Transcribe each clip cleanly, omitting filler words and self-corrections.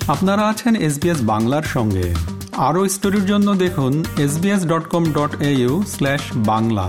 আপনারা আছেন SBS বাংলার সঙ্গে। আরও স্টোরির জন্য দেখুন sbs.com.au/বাংলা।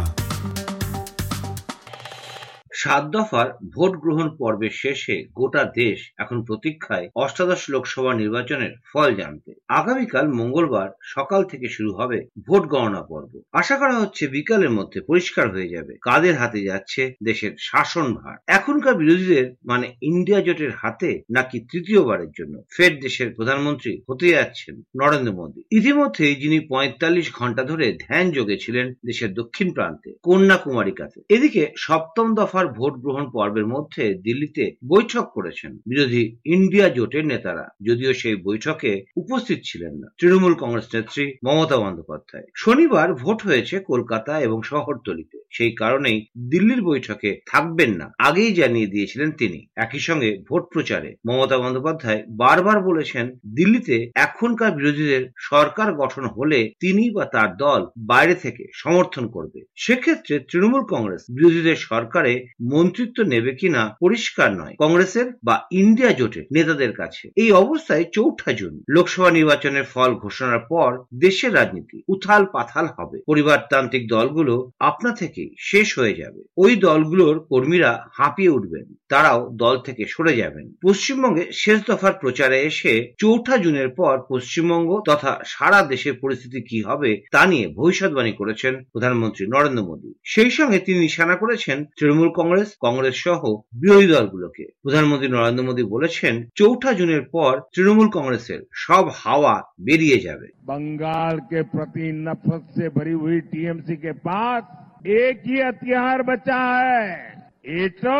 7 দফার ভোট গ্রহণ পর্বের শেষে গোটা দেশ এখন প্রতীক্ষায় অষ্টাদশ লোকসভা নির্বাচনের ফল জানতে। আগামীকাল মঙ্গলবার সকাল থেকে শুরু হবে ভোট গণনা পর্ব। আশা করা হচ্ছে বিকালের মধ্যে পরিষ্কার হয়ে যাবে কাদের হাতে যাচ্ছে দেশের শাসনভার। এখনকার বিরোধীদের মানে ইন্ডিয়া জোটের হাতে নাকি তৃতীয়বারের জন্য ফের দেশের প্রধানমন্ত্রী হতে যাচ্ছেন নরেন্দ্র মোদী। ইতিমধ্যে যিনি ৪৫ ঘন্টা ধরে ধ্যান যোগেছিলেন দেশের দক্ষিণ প্রান্তে কন্যাকুমারিকাতে। এদিকে সপ্তম দফার ভোট গ্রহণ পর্বের মধ্যে দিল্লিতে বৈঠক করেছেন বিরোধী ইন্ডিয়া জোটের নেতারা, যদিও সেই বৈঠকে উপস্থিত ছিলেন না তৃণমূল কংগ্রেস নেত্রী মমতা বন্দ্যোপাধ্যায়। শনিবার ভোট হয়েছে কলকাতা এবং শহরতলিতে, সেই কারণেই দিল্লির বৈঠকে থাকবেন না আগেই জানিয়ে দিয়েছিলেন তিনি। একই সঙ্গে ভোট প্রচারে মমতা বন্দ্যোপাধ্যায় বারবার বলেছেন দিল্লিতে এখনকার বিরোধীদের সরকার গঠন হলে তিনি বা তার দল বাইরে থেকে সমর্থন করবে। সেক্ষেত্রে তৃণমূল কংগ্রেস বিরোধীদের সরকারে মন্ত্রিত্ব নেবে কিনা পরিষ্কার নয় কংগ্রেসের বা ইন্ডিয়া জোটের নেতাদের কাছে। এই অবস্থায় ৪ঠা জুন লোকসভা নির্বাচনের ফল ঘোষণার পর দেশের রাজনীতি উথাল পাথাল হবে। পরিবারতান্ত্রিক দলগুলো আপনা থেকেই শেষ হয়ে যাবে। ওই দলগুলোর কর্মীরা হাঁপিয়ে উঠবেন, তারাও দল থেকে সরে যাবেন। পশ্চিমবঙ্গে শেষ দফার প্রচারে এসে ৪ঠা জুনের পর পশ্চিমবঙ্গ তথা সারা দেশের পরিস্থিতি কি হবে তা নিয়ে ভবিষ্যৎবাণী করেছেন প্রধানমন্ত্রী নরেন্দ্র মোদী। সেই সঙ্গে তিনি নিশানা করেছেন তৃণমূল কংগ্রেস সহ বিরোধী দলগুলোকে। প্রধানমন্ত্রী নরেন্দ্র মোদী বলেছেন ৪ঠা জুনের পর তৃণমূল কংগ্রেসের সব হাওয়া বেরিয়ে যাবে। बंगाल के प्रति नफरत से भरी हुई टीएमसी के पास एक ही हथियार बचा है, এটা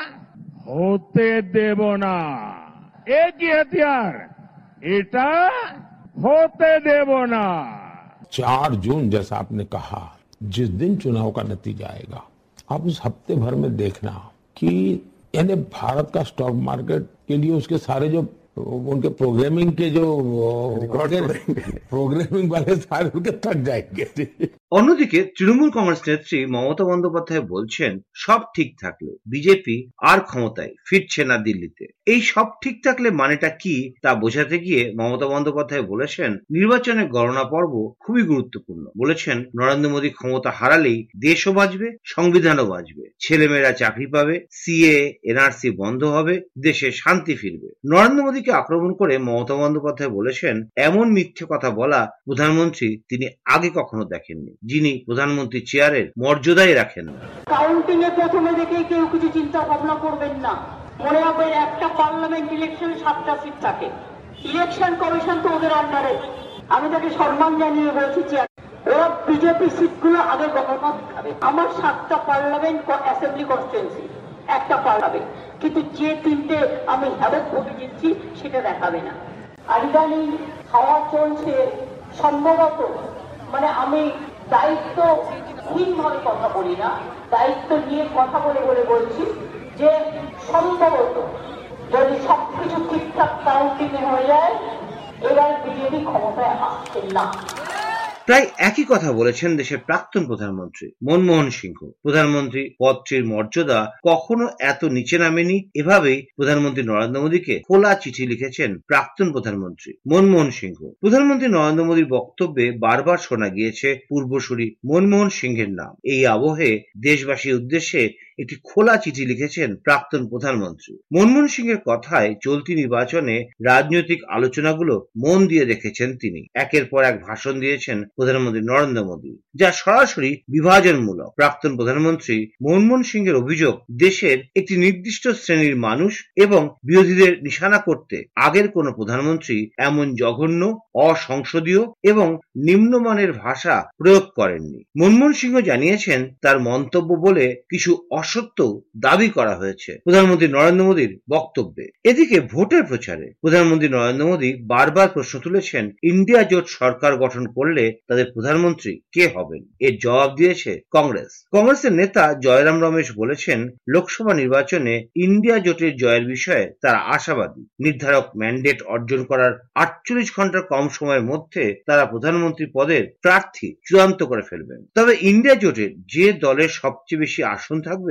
होते देबो ना। एक ही हथियार, এটা होते देबो ना। 4 जून जैसा आपने कहा, जिस दिन चुनाव का नतीजा आएगा, आप उस हफ्ते भर में देखना कि यानी भारत का स्टॉक मार्केट के लिए उसके सारे जो उनके प्रोग्रामिंग के जो प्रोग्रामिंग वाले सारे उनके थक जाएंगे। অন্যদিকে তৃণমূল কংগ্রেস নেত্রী মমতা বন্দ্যোপাধ্যায় বলছেন সব ঠিক থাকলে বিজেপি আর ক্ষমতায় ফিরছে না দিল্লিতে। এই সব ঠিক থাকলে মানেটা কি তা বোঝাতে গিয়ে মমতা বন্দ্যোপাধ্যায় বলেছেন নির্বাচনের গণনা পর্ব খুবই গুরুত্বপূর্ণ। বলেছেন নরেন্দ্র মোদী ক্ষমতা হারালেই দেশও বাঁচবে, সংবিধানও বাঁচবে, ছেলেমেয়েরা চাকরি পাবে, সিএ এনআরসি বন্ধ হবে, দেশে শান্তি ফিরবে। নরেন্দ্র মোদীকে আক্রমণ করে মমতা বন্দ্যোপাধ্যায় বলেছেন এমন মিথ্যে কথা বলা প্রধানমন্ত্রী তিনি আগে কখনো দেখেননি, যিনি প্রধানমন্ত্রী চেয়ারের মর্যাদাই রাখেন না। কাউন্টিং এ প্রথমে দেখে কেউ কিছু চিন্তা ভাবনা করবেন না। মনে রাখবেন একটা পার্লামেন্ট ইলেকশনে 7টা সিট থাকে। ইলেকশন কমিশন তো ওদের আন্ডারে। আমি তাকে সম্মান জানিয়ে বলছি ওরা বিজেপি সিটগুলো আগে গণনা দেখাবে। আমার 7টা পার্লামেন্ট অ্যাসেম্বলি কনস্টিটুয়েন্সি, একটা পার্লামেন্ট, কিন্তু যে 3টে আমি হ্যাভক ভোটে জিতছি সেটা দেখাবে না। আর ইদানিং হাওয়া চলছে সম্ভবত, মানে আমি দায়িত্বহীনভাবে কথা বলি না, দায়িত্ব নিয়ে কথা বলে বলছি যে সম্ভবত যদি সবকিছু ঠিকঠাক কাউন্টিং হয়ে যায় এবার বিজেপি ক্ষমতায় আসছে না। প্রায় একই কথা বলেছেন দেশের প্রাক্তন প্রধানমন্ত্রী মনমোহন সিংহ। প্রধানমন্ত্রী পদটির মর্যাদা কখনো এত নিচে নামেনি। এভাবেই প্রধানমন্ত্রী নরেন্দ্র মোদীকে খোলা চিঠি লিখেছেন প্রাক্তন প্রধানমন্ত্রী মনমোহন সিংহ। প্রধানমন্ত্রী নরেন্দ্র মোদীর বক্তব্যে বারবার শোনা গিয়েছে পূর্বসূরি মনমোহন সিংহের নাম। এই আবহে দেশবাসীর উদ্দেশ্যে একটি খোলা চিঠি লিখেছেন প্রাক্তন প্রধানমন্ত্রী। মনমোহন সিংহের কথায় চলতি নির্বাচনে রাজনৈতিক আলোচনাগুলো মন দিয়ে দেখেছেন তিনি। একের পর এক ভাষণ দিয়েছেন প্রধানমন্ত্রী নরেন্দ্র মোদী, যা সরাসরি বিভাজনমূলক। প্রাক্তন প্রধানমন্ত্রী মনমোহন সিংহের অভিযোগ দেশের একটি নির্দিষ্ট শ্রেণীর মানুষ এবং বিরোধীদের নিশানা করতে আগের কোন প্রধানমন্ত্রী এমন জঘন্য, অসংসদীয় এবং নিম্নমানের ভাষা প্রয়োগ করেননি। মনমোহন সিংহ জানিয়েছেন তার মন্তব্য বলে কিছু অসত্য দাবি করা হয়েছে প্রধানমন্ত্রী নরেন্দ্র মোদীর বক্তব্যে। এদিকে ভোটের প্রচারে প্রধানমন্ত্রী নরেন্দ্র মোদী বারবার প্রশ্ন তুলেছেন ইন্ডিয়া জোট সরকার গঠন করলে তাদের প্রধানমন্ত্রী কে হবেন। এর জবাব দিয়েছে কংগ্রেসের নেতা জয়রাম রমেশ বলেছেন লোকসভা নির্বাচনে ইন্ডিয়া জোটের জয়ের বিষয়ে তারা আশাবাদী। নির্ধারক ম্যান্ডেট অর্জন করার 48 ঘন্টার কম সময়ের মধ্যে তারা প্রধানমন্ত্রী পদের প্রার্থী চূড়ান্ত করে ফেলবেন। তবে ইন্ডিয়া জোটের যে দলের সবচেয়ে বেশি আসন থাকবে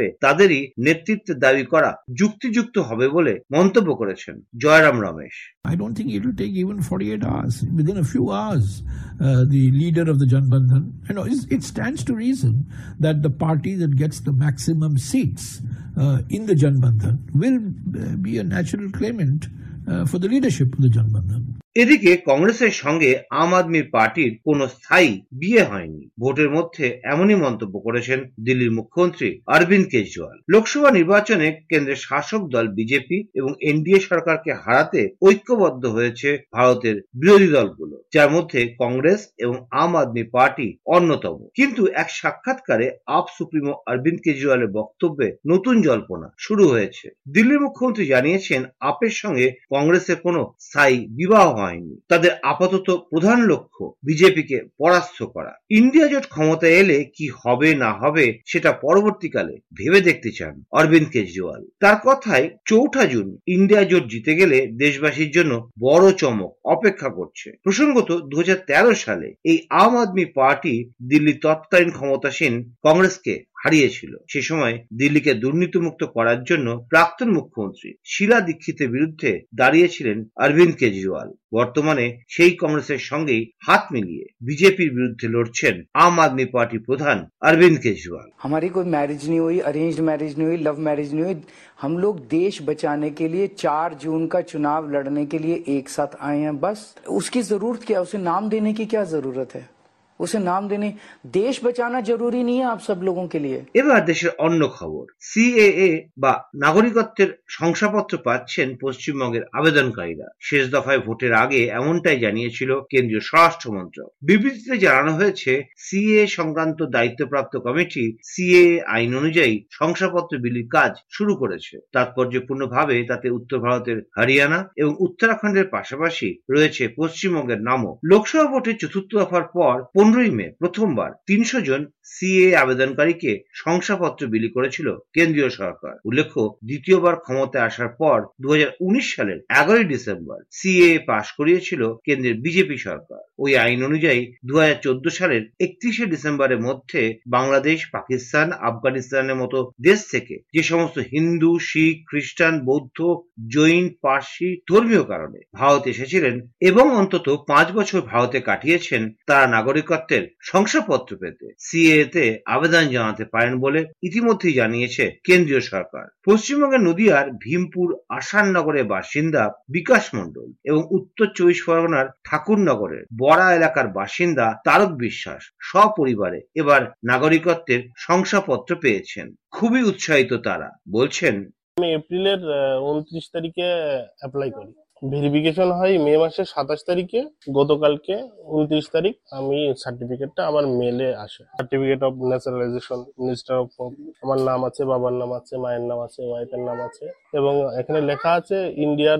হিসেবে তাদেরই নেতৃত্বের দাবি করা যুক্তিযুক্ত হবে বলে মন্তব্য করেছেন Jayram Ramesh. I don't think it will take even 48 hours. Within a few hours, the leader of the Janbandhan, it stands to reason that the party that gets the maximum seats in the Janbandhan will be a natural claimant for the leadership of the Janbandhan. এদিকে কংগ্রেসের সঙ্গে আম আদমি পার্টির কোনো স্থায়ী বিয়ে হয়নি। ভোটের মধ্যে এমনই মন্তব্য করেছেন দিল্লির মুখ্যমন্ত্রী অরবিন্দ কেজরিওয়াল। লোকসভা নির্বাচনে কেন্দ্রের শাসক দল বিজেপি এবং এনডিএ সরকারকে হারাতে ঐক্যবদ্ধ হয়েছে ভারতের বিরোধী দলগুলো, যার মধ্যে কংগ্রেস এবং আম আদমি পার্টি অন্যতম। কিন্তু এক সাক্ষাৎকারে আপ সুপ্রিমো অরবিন্দ কেজরিওয়ালের বক্তব্যে নতুন জল্পনা শুরু হয়েছে। দিল্লির মুখ্যমন্ত্রী জানিয়েছেন আপের সঙ্গে কংগ্রেসের কোনো স্থায়ী বিবাহ হয়নি। তাদের আপাতত প্রধান লক্ষ্য বিজেপিকে পরাস্ত করা। ইন্ডিয়া জোট ক্ষমতায় এলে কি হবে না হবে সেটা পরবর্তীকালে ভেবে দেখতে চান অরবিন্দ কেজরিওয়াল। তার কথায় 4 জুন ইন্ডিয়া জোট জিতে গেলে দেশবাসীর জন্য বড় চমক অপেক্ষা করছে। প্রসঙ্গত 2013 সালে এই আম আদমি পার্টি দিল্লির তৎকালীন ক্ষমতাসীন কংগ্রেসকে হারিয়েছিল। সে সময় দিল্লিকে দুর্নীতিমুক্ত করার জন্য প্রাক্তন মুখ্যমন্ত্রী শীলা দীক্ষিতের বিরুদ্ধে দাঁড়িয়েছিলেন অরবিন্দ কেজরিওয়াল। বর্তমানে সেই কংগ্রেসের সঙ্গেই হাত মিলিয়ে বিজেপির বিরুদ্ধে লড়ছেন আম আদমি পার্টি প্রধান অরবিন্দ केजरीवाल। हमारी कोई मैरिज नहीं हुई, अरेंज्ड मैरिज नहीं हुई, लव मैरिज नहीं हुई। हम लोग देश बचाने के लिए 4 जून का चुनाव लड़ने के लिए एक साथ आए हैं। बस उसकी जरूरत क्या, उसे नाम देने की क्या जरूरत है? उसे नाम देने, देश बचाना जरूरी नहीं है आप सब लोगों के लिए। এবার দেশের অন্য খবর। সিএএ বা নাগরিকত্বের শংসাপত্র পাচ্ছেন পশ্চিমবঙ্গের আবেদনকারীরা। শেষ দফায় ভোটের আগে এমনটাই জানিয়েছিল কেন্দ্রীয় স্বরাষ্ট্র মন্ত্রক। বিবৃতিতে জানানো হয়েছে সিএএ সংক্রান্ত দায়িত্বপ্রাপ্ত কমিটি সিএএ আইন অনুযায়ী শংসাপত্র বিলির কাজ শুরু করেছে। তাৎপর্যপূর্ণভাবে তাতে উত্তর ভারতের হরিয়ানা এবং উত্তরাখণ্ডের পাশাপাশি রয়েছে পশ্চিমবঙ্গের নামও। লোকসভা ভোটের চতুর্থ দফার পর 15 মে প্রথমবার 300 জন সিএ আবেদনকারীকে শংসাপত্র বিলি করেছিল কেন্দ্রীয় সরকার। উল্লেখ্য, দ্বিতীয়বার ক্ষমতায় আসার পর 2019 সালের 11 ডিসেম্বর সিএ পাশ করিয়েছিল কেন্দ্রের বিজেপি সরকার। ওই আইন অনুযায়ী 2014 সালের 31 ডিসেম্বরের মধ্যে বাংলাদেশ, পাকিস্তান, আফগানিস্তানের মতো দেশ থেকে যে সমস্ত হিন্দু, শিখ, খ্রিস্টান, বৌদ্ধ, জৈন, পার্সি ধর্মীয় কারণে ভারত এসেছিলেন এবং অন্তত 5 বছর ভারতে কাটিয়েছেন, তারা নাগরিকত্বের শংসাপত্র পেতে সিএতে আবেদন জানাতে পারেন বলে ইতিমধ্যেই জানিয়েছে কেন্দ্রীয় সরকার। পশ্চিমবঙ্গের নদিয়ার ভীমপুর আসাননগরের বাসিন্দা বিকাশ মণ্ডল এবং উত্তর 24 পরগনার ঠাকুরনগরের বড়া এলাকার বাসিন্দা তারক বিশ্বাস সপরিবারে এবার নাগরিকত্বের শংসাপত্র পেয়েছেন। খুবই উৎসাহিত তারা। বলছেন, আমি এপ্রিলের 29 তারিখে অ্যাপ্লাই করি। ভেরিফিকেশন হয় মে মাসের 27 তারিখে। গতকালকে 29 তারিখ আমি সার্টিফিকেটটা আমার মেলে আসে। Certificate of naturalisation, minister of home, আমার নাম আছে, বাবার নাম আছে, মায়ের নাম আছে, ওয়াইফের নাম আছে এবং এখানে লেখা আছে ইন্ডিয়ার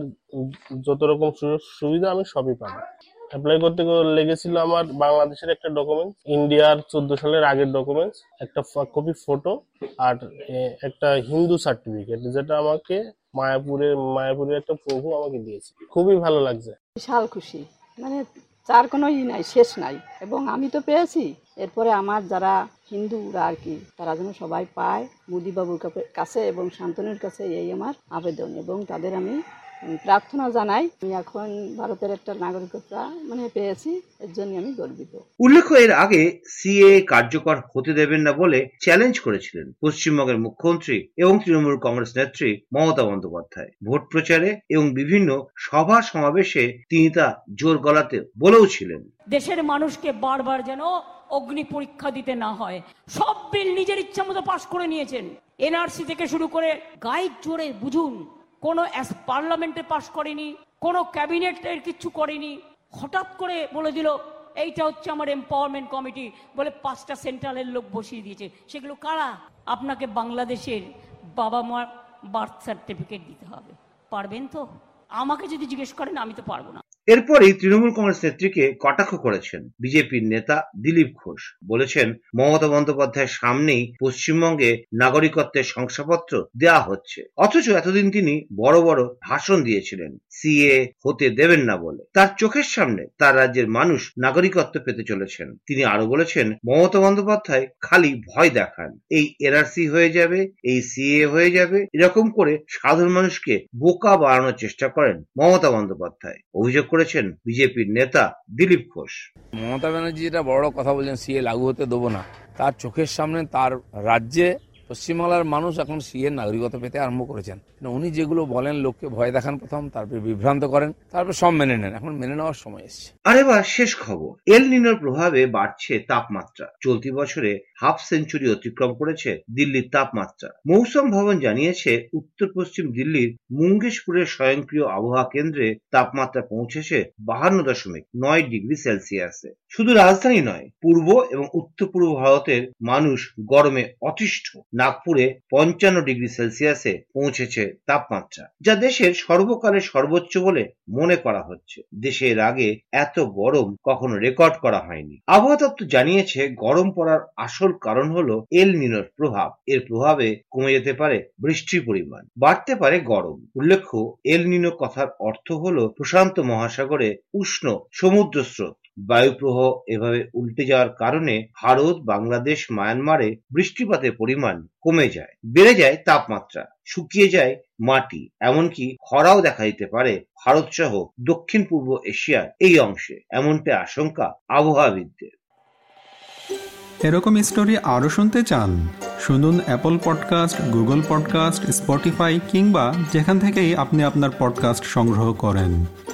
যত রকম সুযোগ সুবিধা আমি সবই পাবো। অ্যাপ্লাই করতে লেগেছিল আমার বাংলাদেশের একটা ডকুমেন্টস, ইন্ডিয়ার 14 সালের আগের ডকুমেন্টস, একটা কপি ফটো আর একটা হিন্দু সার্টিফিকেট, যেটা আমাকে মায়াপুরের একটা প্রভু আমাকে দিয়েছে। খুবই ভালো লাগছে, বিশাল খুশি, মানে তার কোনো নাই, শেষ নাই। এবং আমি তো পেয়েছি, এরপরে আমার যারা হিন্দুরা আর কি, তারা যেন সবাই পায়। মোদি বাবুর কাছে এবং শান্তনুর কাছে এই আমার আবেদন এবং তাদের আমি প্রার্থনা জানাই। আমি এখন ভারতের একটা নাগরিকতা পেয়েছি, এর জন্য আমি গর্বিত। উল্লেখ্য, এর আগে সিএ কার্যকর হতে দেবেন না বলে চ্যালেঞ্জ করেছিলেন পশ্চিমবঙ্গের মুখ্যমন্ত্রী এবং তৃণমূল কংগ্রেস নেত্রী মমতা বন্দ্যোপাধ্যায়। ভোট প্রচারে এবং বিভিন্ন সভা সমাবেশে তিনি তা জোর গলাতে বলেও ছিলেন, দেশের মানুষকে বারবার যেন অগ্নি পরীক্ষা দিতে না হয়। সব বিল নিজের ইচ্ছা মতো পাশ করে নিয়েছেন। এনআরসি থেকে শুরু করে গাইড জোরে বুঝুন, কোনো পার্লামেন্টে পাশ করেনি, কোনো ক্যাবিনেটের কিছু করেনি। হঠাৎ করে বলে দিল এইটা হচ্ছে আমার এম্পাওয়ারমেন্ট কমিটি, বলে 5টা সেন্ট্রালের লোক বসিয়ে দিয়েছে। সেগুলো কারা? আপনাকে বাংলাদেশের বাবা মার বার্থ সার্টিফিকেট দিতে হবে। পারবেন তো? আমাকে যদি জিজ্ঞেস করেন আমি তো পারবো না। এরপরই তৃণমূল কংগ্রেস নেত্রীকে কটাক্ষ করেছেন বিজেপির নেতা দিলীপ ঘোষ। বলেছেন, মমতা বন্দ্যোপাধ্যায়ের সামনেই পশ্চিমবঙ্গে নাগরিকত্বের শংসাপত্র দেওয়া হচ্ছে, অথচ এতদিন তিনি বড় বড় ভাষণ দিয়েছিলেন সিএ হতে দেবেন না বলে। তার চোখের সামনে তার রাজ্যের মানুষ নাগরিকত্ব পেতে চলেছেন। তিনি আরো বলেছেন, মমতা বন্দ্যোপাধ্যায় খালি ভয় দেখান, এই এনআরসি হয়ে যাবে, এই সিএ হয়ে যাবে, এরকম করে সাধারণ মানুষকে বোকা বানানোর চেষ্টা করেন মমতা বন্দ্যোপাধ্যায়, অভিযোগ করেছেন বিজেপির নেতা দিলীপ ঘোষ। মমতা ব্যানার্জি যেটা বড় কথা বলছেন সিএ লাগু হতে দেবো না, তার চোখের সামনে তার রাজ্যে পশ্চিমবাংলার মানুষ এখন সিএ নাগরিকত্ব পেতে আরম্ভ করেছেন। উনি যেগুলো বলেন লোককে ভয় দেখান প্রথম, তারপরে বিভ্রান্ত করেন, তারপর সব মেনে নেন। এখন মেনে নেওয়ার সময় এসছে। আর এবার শেষ খবর, এল নিনোর প্রভাবে বাড়ছে তাপমাত্রা। চলতি বছরে হাফ সেঞ্চুরি অতিক্রম করেছে দিল্লির তাপমাত্রা। মৌসুম ভবন জানিয়েছে, উত্তর পশ্চিম দিল্লির মুঙ্গেশপুরের স্বয়ংক্রিয় আবহাওয়া কেন্দ্রে তাপমাত্রা পৌঁছেছে 52.9 ডিগ্রি সেলসিয়াসে। শুধু রাজধানী নয়, পূর্ব এবং উত্তর পূর্ব ভারতের মানুষ গরমে অতিষ্ঠ। নাগপুরে 55 ডিগ্রি সেলসিয়াসে পৌঁছেছে তাপমাত্রা, যা দেশের সর্বকালের সর্বোচ্চ বলে মনে করা হচ্ছে। দেশে এর আগে এত গরম কখনো রেকর্ড করা হয়নি। আবহাওয়া দপ্তর জানিয়েছে, গরম পড়ার আসল কারণ হলো এল নিনোর প্রভাব। এর প্রভাবে কমে যেতে পারে বৃষ্টির পরিমাণ, বাড়তে পারে গরম। উল্লেখ্য, এল নিনো কথার অর্থ হলো প্রশান্ত মহাসাগরে উষ্ণ সমুদ্র স্রোত। বায়ুপ্রবাহ এভাবে উল্টে যাওয়ার কারণে ভারত, বাংলাদেশ, মায়ানমারে বৃষ্টিপাতের পরিমাণ কমে যায়, বেড়ে যায় তাপমাত্রা, শুকিয়ে যায় মাটি, এমনকি খরাও দেখা দিতে পারে ভারত সহ দক্ষিণ পূর্ব এশিয়ার এই অংশে, এমনটা আশঙ্কা আবহাওয়াবিদদের। এরকম স্টোরি আরো শুনতে চান? শুনুন Apple podcast, Google podcast, Spotify কিংবা যেখান থেকেই আপনি আপনার পডকাস্ট সংগ্রহ করেন।